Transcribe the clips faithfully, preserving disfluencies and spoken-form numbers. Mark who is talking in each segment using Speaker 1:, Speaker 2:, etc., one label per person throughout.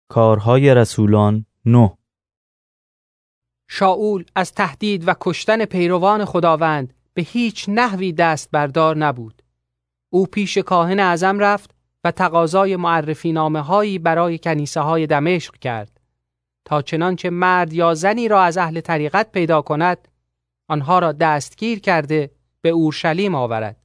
Speaker 1: کارهای رسولان نه.
Speaker 2: شاول از تهدید و کشتن پیروان خداوند به هیچ نحوی دست بردار نبود. او پیش کاهن اعظم رفت و تقاضای معرفی نامه هایی برای کنیسه های دمشق کرد تا چنانچه مرد یا زنی را از اهل طریقت پیدا کند آنها را دستگیر کرده به اورشلیم آورد.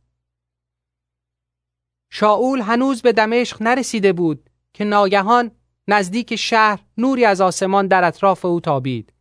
Speaker 2: شاول هنوز به دمشق نرسیده بود که ناگهان نزدیک شهر نوری از آسمان در اطراف او تابید.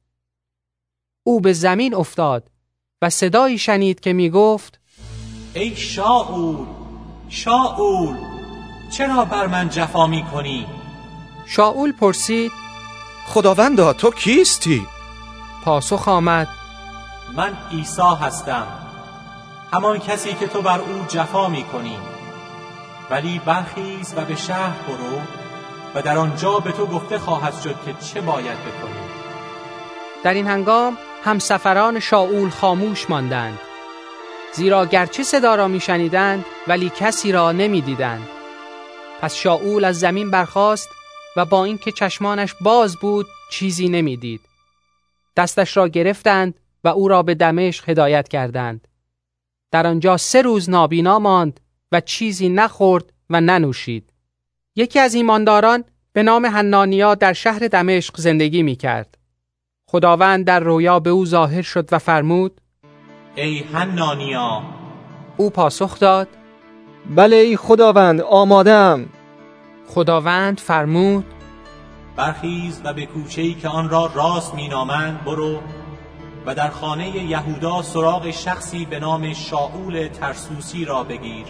Speaker 2: او به زمین افتاد و صدایی شنید که می گفت:
Speaker 3: ای شاول، شاول، چرا بر من جفا می کنی؟
Speaker 2: شاول پرسید:
Speaker 4: خداوندا تو کیستی؟
Speaker 2: پاسخ آمد:
Speaker 3: من عیسی هستم، همان کسی که تو بر او جفا می کنی. ولی برخیز و به شهر برو و در آنجا به تو گفته خواهد شد که چه باید بکنی.
Speaker 2: در این هنگام همسفران شاول خاموش ماندند، زیرا گرچه صدا را می شنیدند ولی کسی را نمی دیدند. پس شاول از زمین برخاست و با اینکه چشمانش باز بود چیزی نمی دید. دستش را گرفتند و او را به دمشق هدایت کردند. در آنجا سه روز نابینا ماند و چیزی نخورد و ننوشید. یکی از ایمانداران به نام حنانیا در شهر دمشق زندگی می کرد. خداوند در رویا به او ظاهر شد و فرمود:
Speaker 3: ای حنانیا.
Speaker 2: او پاسخ داد:
Speaker 5: بله ای خداوند، آماده‌ام.
Speaker 2: خداوند فرمود:
Speaker 3: برخیز و به کوچه‌ای که آن را راست می‌نامند برو و در خانه یهودا سراغ شخصی به نام شاول ترسوسی را بگیر.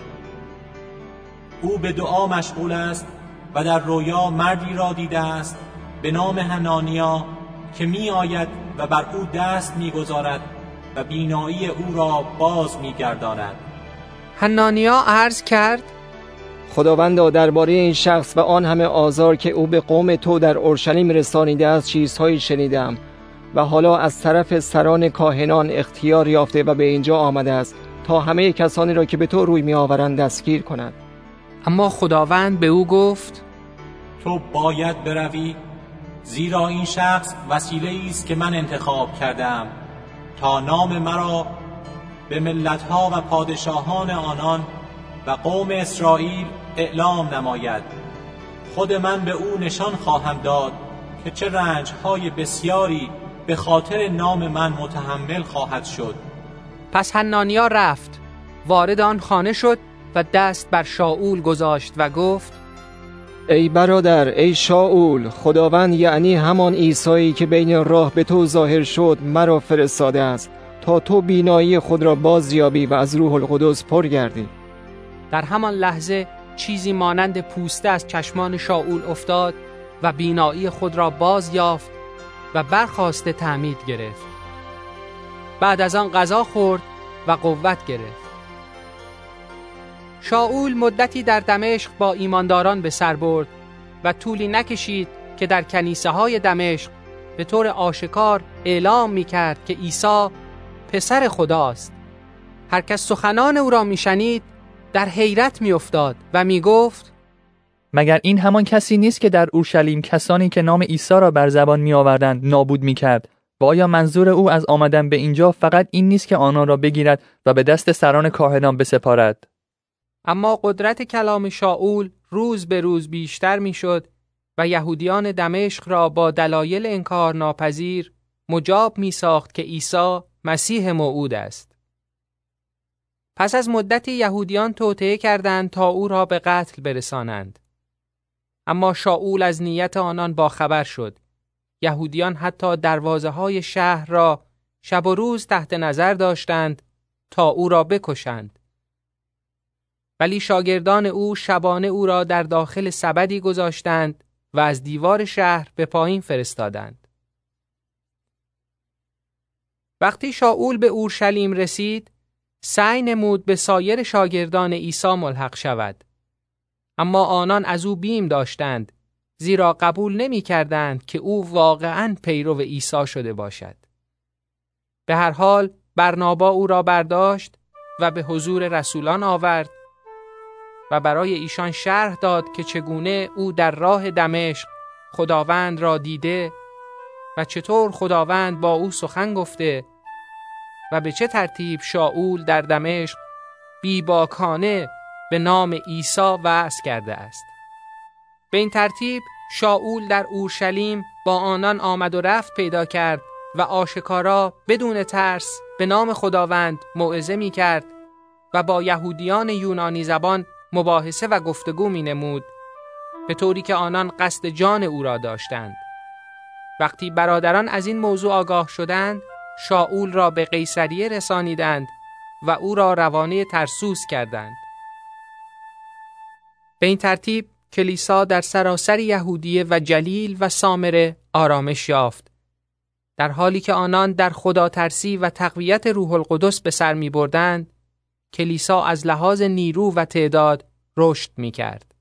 Speaker 3: او به دعا مشغول است و در رویا مردی را دیده است به نام حنانیا که می آید و بر او دست می گذارد و بینایی او را باز می گرداند.
Speaker 2: حنانیا عرض کرد:
Speaker 5: خداوندا درباره این شخص و آن همه آزار که او به قوم تو در اورشلیم رسانیده است چیزهایی شنیدم و حالا از طرف سران کاهنان اختیار یافته و به اینجا آمده است تا همه کسانی را که به تو روی می آورند دستگیر کند.
Speaker 2: اما خداوند به او گفت:
Speaker 3: تو باید بروی، زیرا این شخص وسیله‌ای است که من انتخاب کردم تا نام مرا به ملت‌ها و پادشاهان آنان و قوم اسرائیل اعلام نماید. خود من به او نشان خواهم داد که چه رنج‌های بسیاری به خاطر نام من متحمل خواهد شد.
Speaker 2: پس حنانیا رفت، وارد آن خانه شد و دست بر شاول گذاشت و گفت:
Speaker 5: ای برادر، ای شاول، خداوند یعنی همان عیسی که بین راه به تو ظاهر شد مرا فرستاده است تا تو بینایی خود را بازیابی و از روح القدس پر گردی.
Speaker 2: در همان لحظه چیزی مانند پوسته از چشمان شاول افتاد و بینایی خود را باز یافت و برخاسته تعمید گرفت. بعد از آن غذا خورد و قوت گرفت. شاول مدتی در دمشق با ایمانداران به سر برد و طولی نکشید که در کنیسه های دمشق به طور آشکار اعلام می کرد که عیسی پسر خداست. هر کس سخنان او را می شنید در حیرت می افتاد و می گفت:
Speaker 6: مگر این همان کسی نیست که در اورشلیم کسانی که نام عیسی را بر زبان می آوردند نابود می کرد؟ و آیا منظور او از آمدن به اینجا فقط این نیست که آنان را بگیرد و به دست سران کاهنان بسپارد؟
Speaker 2: اما قدرت کلام شاول روز به روز بیشتر می شد و یهودیان دمشق را با دلایل انکار ناپذیر مجاب می ساخت که عیسی مسیح موعود است. پس از مدتی یهودیان توطئه کردند تا او را به قتل برسانند. اما شاول از نیت آنان باخبر شد. یهودیان حتی دروازه های شهر را شب و روز تحت نظر داشتند تا او را بکشند. ولی شاگردان او شبانه او را در داخل سبدی گذاشتند و از دیوار شهر به پایین فرستادند. وقتی شاول به اورشلیم رسید، سعی نمود به سایر شاگردان عیسی ملحق شود. اما آنان از او بیم داشتند، زیرا قبول نمی کردند که او واقعاً پیرو عیسی شده باشد. به هر حال برنابا او را برداشت و به حضور رسولان آورد و برای ایشان شرح داد که چگونه او در راه دمشق خداوند را دیده و چطور خداوند با او سخن گفته و به چه ترتیب شاول در دمشق بیباکانه به نام عیسی وعظ کرده است. به این ترتیب شاول در اورشلیم با آنان آمد و رفت پیدا کرد و آشکارا بدون ترس به نام خداوند موعظه می کرد و با یهودیان یونانی زبان مباحثه و گفتگو می نمود، به طوری که آنان قصد جان او را داشتند. وقتی برادران از این موضوع آگاه شدند، شاول را به قیصریه رسانیدند و او را روانه ترسوس کردند. به این ترتیب کلیسا در سراسر یهودیه و جلیل و سامره آرامش یافت، در حالی که آنان در خدا ترسی و تقویت روح القدس به سر می بردند. کلیسا از لحاظ نیرو و تعداد رشد می کرد.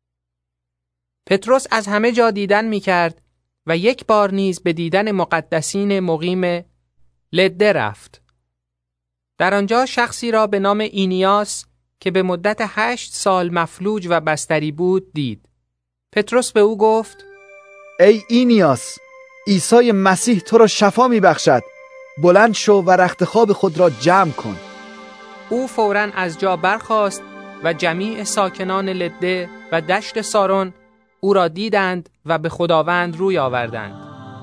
Speaker 2: پتروس از همه جا دیدن می کرد و یک بار نیز به دیدن مقدسین مقیم لده رفت. در آنجا شخصی را به نام اینیاس که به مدت هشت سال مفلوج و بستری بود دید. پتروس به او گفت:
Speaker 7: ای اینیاس، عیسی مسیح تو را شفا می بخشد. بلند شو و رخت خواب خود را جمع کن.
Speaker 2: او فوراً از جا برخاست و جمیع ساکنان لده و دشت سارون او را دیدند و به خداوند روی آوردند.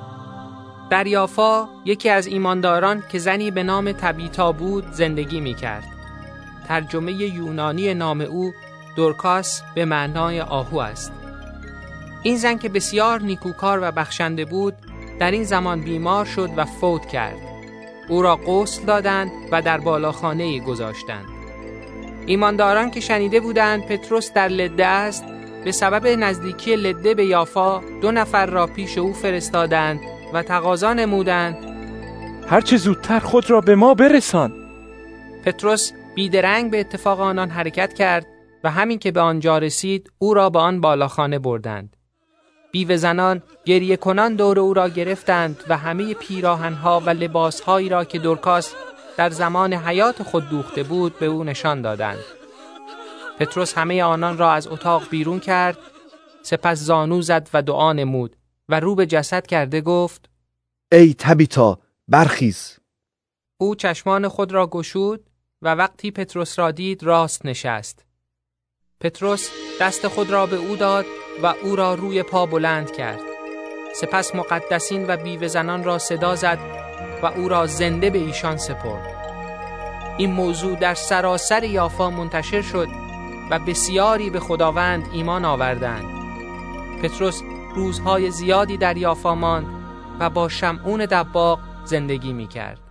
Speaker 2: در یافا یکی از ایمانداران که زنی به نام تبیتا بود زندگی می کرد. ترجمه یونانی نام او دورکاس به معنای آهو است. این زن که بسیار نیکوکار و بخشنده بود در این زمان بیمار شد و فوت کرد. او را غسل دادند و در بالاخانه‌ای گذاشتند. ایمانداران که شنیده بودند پتروس در لده است، به سبب نزدیکی لده به یافا دو نفر را پیش او فرستادند و تقاضا نمودند:
Speaker 8: هر چه زودتر خود را به ما برسان.
Speaker 2: پتروس بیدرنگ به اتفاق آنان حرکت کرد و همین که به آنجا رسید او را به آن بالاخانه بردند. بیوه زنان گریه کنان دور او را گرفتند و همه پیراهنها و لباسهایی را که دورکاس در زمان حیات خود دوخته بود به او نشان دادند. پتروس همه آنان را از اتاق بیرون کرد، سپس زانو زد و دعا نمود و رو به جسد کرده گفت:
Speaker 7: ای تبیتا، برخیز.
Speaker 2: او چشمان خود را گشود و وقتی پتروس را دید راست نشست. پتروس دست خود را به او داد و او را روی پا بلند کرد. سپس مقدسین و بیوه زنان را صدا زد و او را زنده به ایشان سپرد. این موضوع در سراسر یافا منتشر شد و بسیاری به خداوند ایمان آوردند. پتروس روزهای زیادی در یافا ماند و با شمعون دباغ زندگی می کرد.